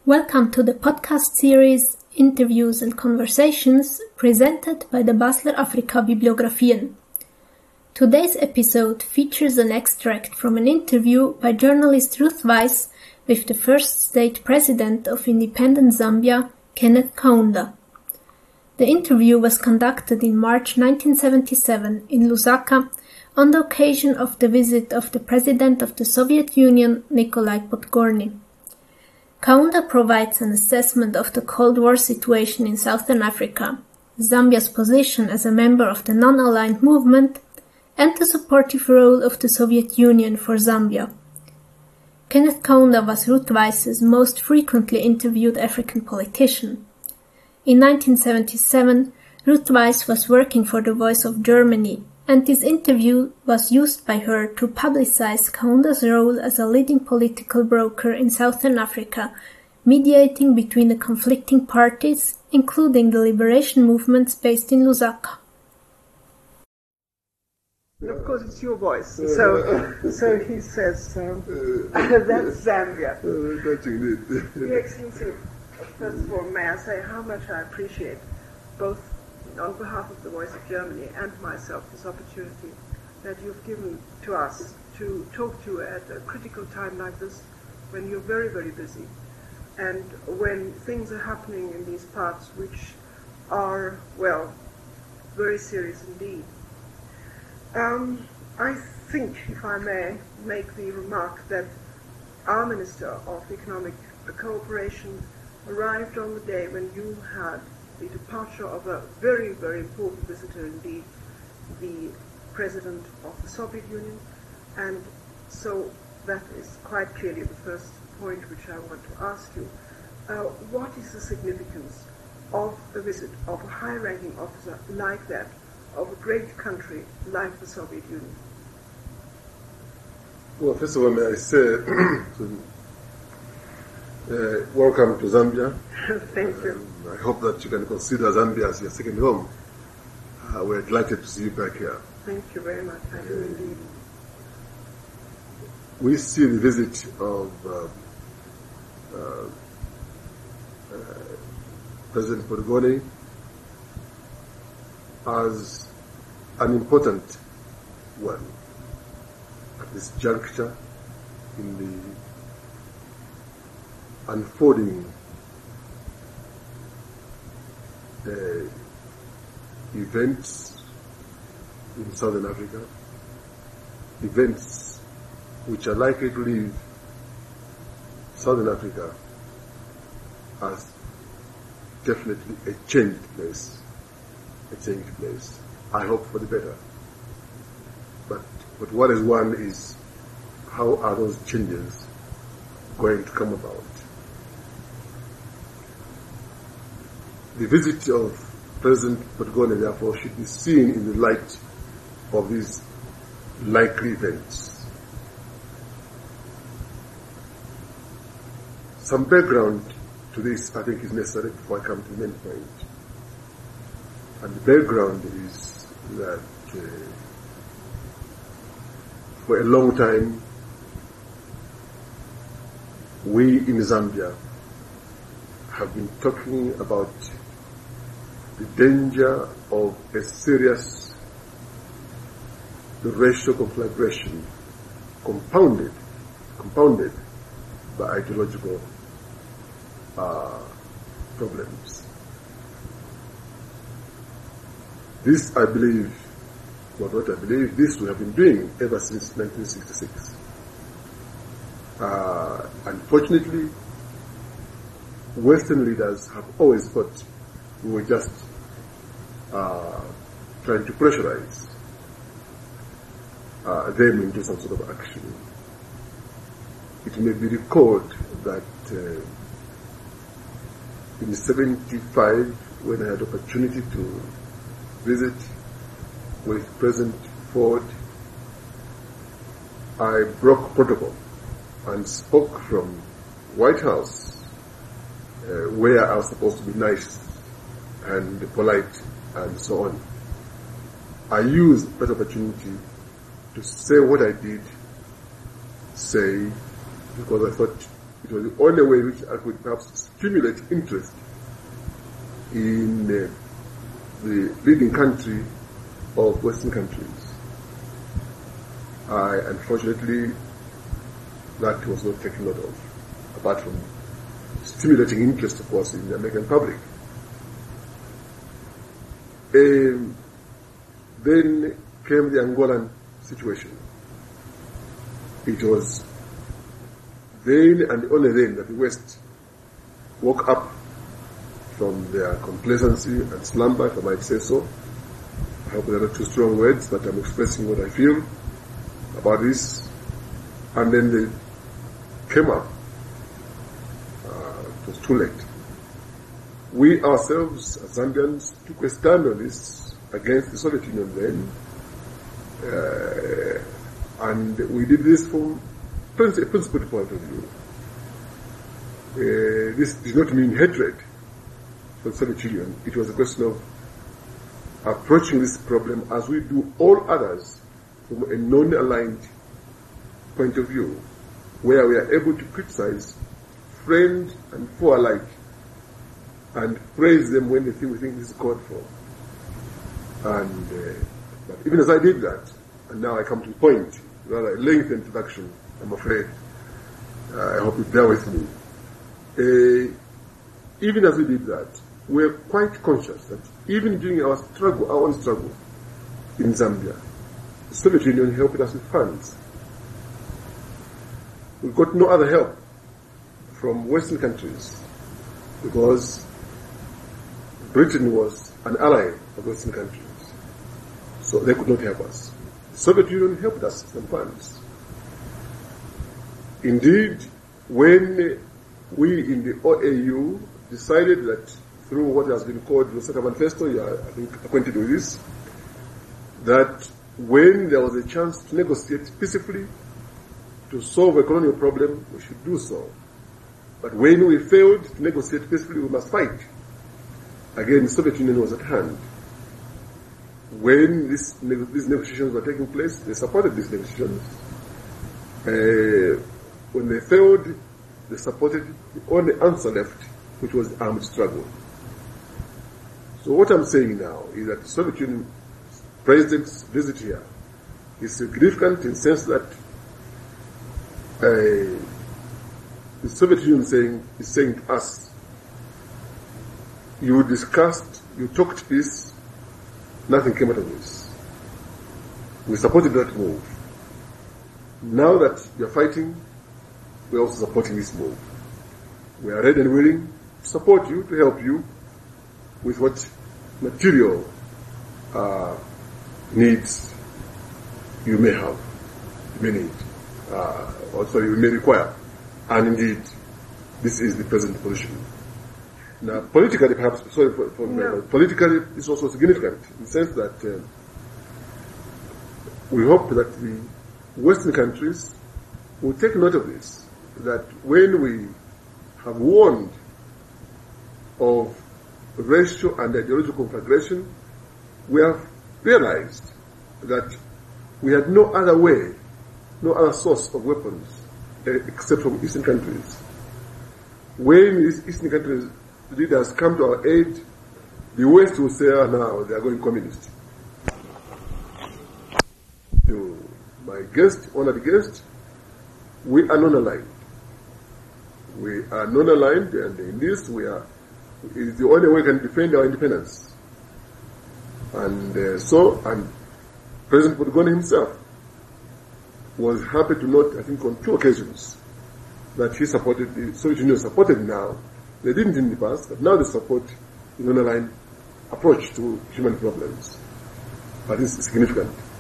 Welcome to the podcast series Interviews and Conversations presented by the Basler Afrika Bibliografien. Today's episode features an extract from an interview by journalist Ruth Weiss with the first state president of independent Zambia, Kenneth Kaunda. The interview was conducted in March 1977 in Lusaka on the occasion of the visit of the President of the Soviet Union, Nikolai Podgorny. Kaunda provides an assessment of the Cold War situation in Southern Africa, Zambia's position as a member of the non-aligned movement, and the supportive role of the Soviet Union for Zambia. Kenneth Kaunda was Ruth Weiss's most frequently interviewed African politician. In 1977, Ruth Weiss was working for the Voice of Germany, and this interview was used by her to publicize Kaunda's role as a leading political broker in Southern Africa, mediating between the conflicting parties, including the liberation movements based in Lusaka. And of course, it's your voice. So he says, that's Zambia. That's indeed. Your Excellency, first of all, may I say how much I appreciate both on behalf of the Voice of Germany and myself, this opportunity that you've given to us to talk to you at a critical time like this, when you're very, very busy, and when things are happening in these parts which are, well, very serious indeed. I think, if I may make the remark, that our Minister of Economic Cooperation arrived on the day when you had the departure of a very, very important visitor indeed, the President of the Soviet Union, and so that is quite clearly the first point which I want to ask you. What is the significance of a visit of a high-ranking officer like that, of a great country like the Soviet Union? Well, first of all, may I say, welcome to Zambia. Thank you. I hope that you can consider Zambia as your second home. We're delighted to see you back here. Thank you very much. I do indeed. We see the visit of President Podgorny as an important one at this juncture in the unfolding events in Southern Africa, events which are likely to leave Southern Africa as definitely a changed place. I hope for the better. But what is one is, how are those changes going to come about? The visit of President Podgorny, therefore, should be seen in the light of these likely events. Some background to this, I think, is necessary before I come to the main point. And the background is that for a long time, we in Zambia have been talking about the danger of a serious racial conflagration compounded by ideological problems. This, I believe, this we have been doing ever since 1966. Unfortunately, Western leaders have always thought we were just trying to pressurize them into some sort of action. It may be recalled that in 1975, when I had the opportunity to visit with President Ford, I broke protocol and spoke from White House, where I was supposed to be nice and polite and so on. I used that opportunity to say what I did say, because I thought it was the only way which I could perhaps stimulate interest in the leading country of Western countries. Unfortunately, that was not taken note of, apart from stimulating interest, of course, in the American public. Then came the Angolan situation. It was then and only then that the West woke up from their complacency and slumber, if I might say so. I hope they're not too strong words, but I'm expressing what I feel about this. And then they came up. It was too late. We ourselves, as Zambians, took a stand on this against the Soviet Union then. And we did this from a principled point of view. This did not mean hatred for the Soviet Union. It was a question of approaching this problem as we do all others from a non-aligned point of view, where we are able to criticize friend and foe alike and praise them when we think this is called for. And but even as I did that, and now I come to the point, rather a lengthy introduction, I'm afraid. I hope you bear with me. Even as we did that, we're quite conscious that even during our own struggle in Zambia, the Soviet Union helped us with funds. We got no other help from Western countries because Britain was an ally of Western countries, so they could not help us. The Soviet Union helped us with some funds. Indeed, when we in the OAU decided that through what has been called the Lusaka Manifesto, you are, I think, acquainted with this, that when there was a chance to negotiate peacefully to solve a colonial problem, we should do so. But when we failed to negotiate peacefully, we must fight. Again, the Soviet Union was at hand. When these negotiations were taking place, they supported these negotiations. When they failed, they supported the only answer left, which was the armed struggle. So what I'm saying now is that the Soviet Union President's visit here is significant in the sense that the Soviet Union is saying to us, you discussed, you talked peace, nothing came out of this. We supported that move. Now that you're fighting, we're also supporting this move. We are ready and willing to support you, to help you with what material needs you may have, you may need, also you may require. And indeed, this is the present position. Now, politically, perhaps, politically, it's also significant in the sense that we hope that the Western countries will take note of this, that when we have warned of racial and ideological conflagration, we have realized that we had no other way, no other source of weapons except from Eastern countries. When these Eastern countries leaders come to our aid, the West will say, now they are going communist. To my guest, honored guest, we are non-aligned. We are non-aligned, and in this is the only way we can defend our independence. And and President Podgone himself was happy to note, I think on 2 occasions, that he supported, the Soviet Union supported now. They didn't in the past, but now they support the non-aligned approach to human problems. But it's significant.